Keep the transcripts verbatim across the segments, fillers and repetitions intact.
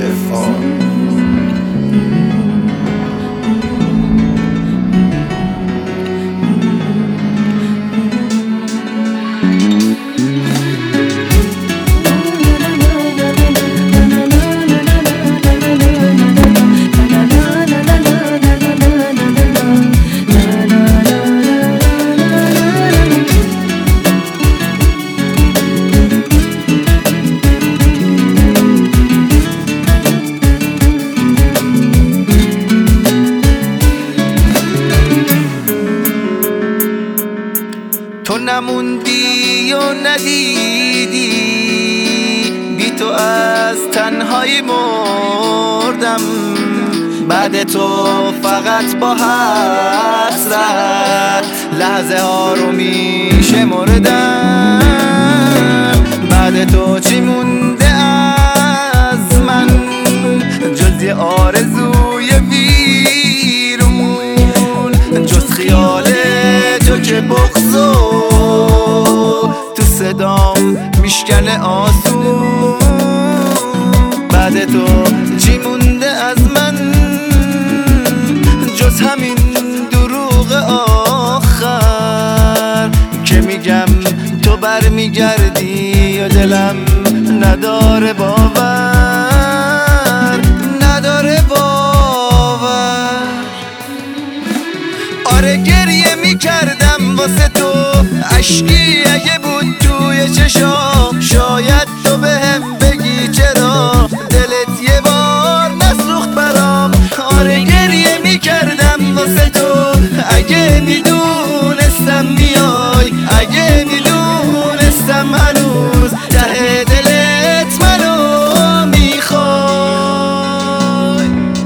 دفاع. تو نموندی و ندیدی، بی تو از تنهایی مردم. بعد تو فقط با حسرت لحظه ها رو میشه مردم. بعد تو چی مونده از من جز یه آرزوی ویرون، جز خیال تو که بغضو تو صدام میشکنه آسون. بعد تو چی مونده از من جز همین دروغ آخر که میگم تو برمیگردی یا دلم نداره باور، نداره باور. آره گریه میکردم واسه تو، اشکی اگه بود توی چشام، شاید تو بهم بگی چرا دلت یه بار نسوخت برام. آره گریه میکردم واسه تو، اگه میدونستم میای، اگه میدونستم هنوز ته دلت منو میخوای.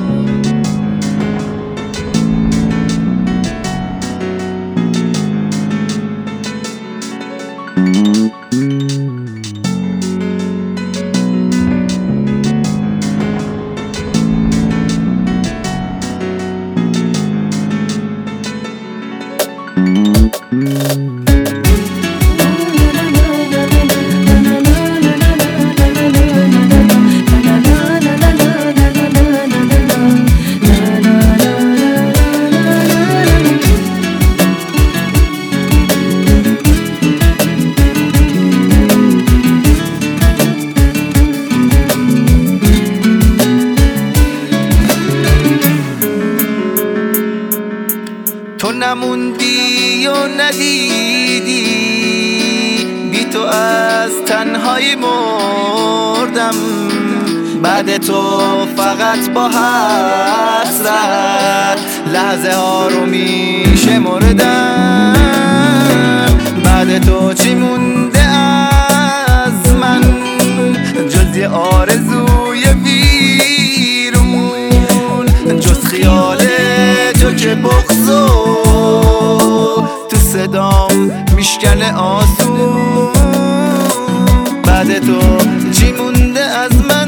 تو نموندی و ندیدی، بی تو از تنهایی مردم. بعد تو فقط با حسرت لحظه ها رو میشه مردم. بعد تو چی مونده از من جز یه آرزوی ویرون، جز خیال تو که بغضو تو صدام میشکنه آسون. بعد تو چی مونده از من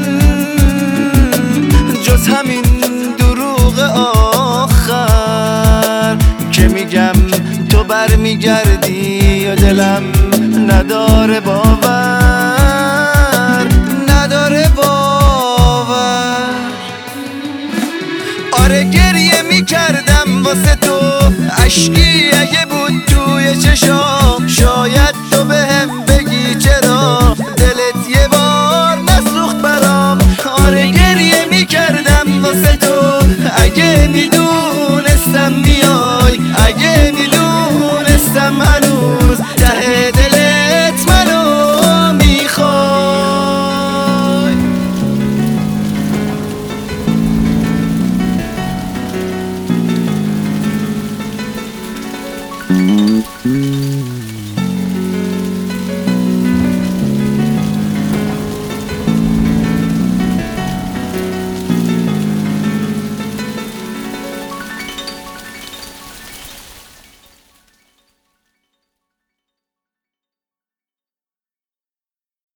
جز همین دروغ آخر که میگم تو برمیگردی یا دلم نداره باور، نداره باور. آره گریه میکردم واسه تو، اشکی اگه بود توی چشام، شاید تو بهم بگی چرا دلت یه بار نسوخت برام. آره گریه میکردم واسه تو، اگه میدونستم